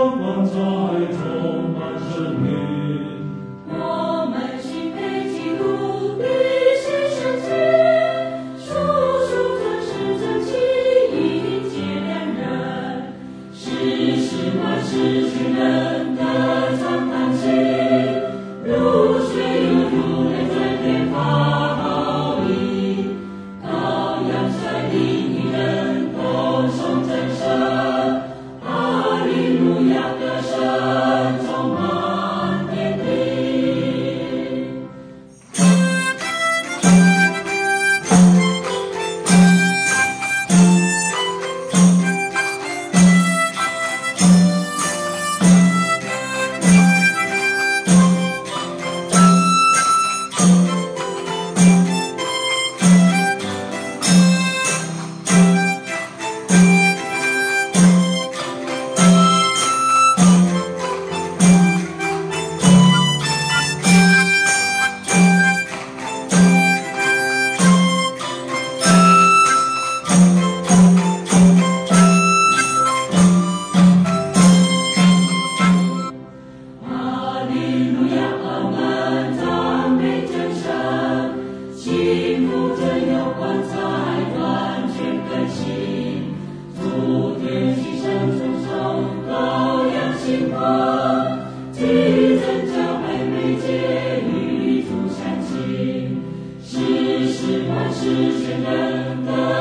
光彩充满生命。 我们敬佩基督的牺牲前，处处尊师正气，迎接良人，是世万世君人的常叹息，如水涌入泪在天发号令，羔羊率领一人同颂真神，哈利路亚歌声充满天地。哈利路亚，我们赞美真神，幸福真有光彩，完全更新，诸天齐声颂颂，羔羊兴奋，基真教会媒介与主相亲，是世万世全人的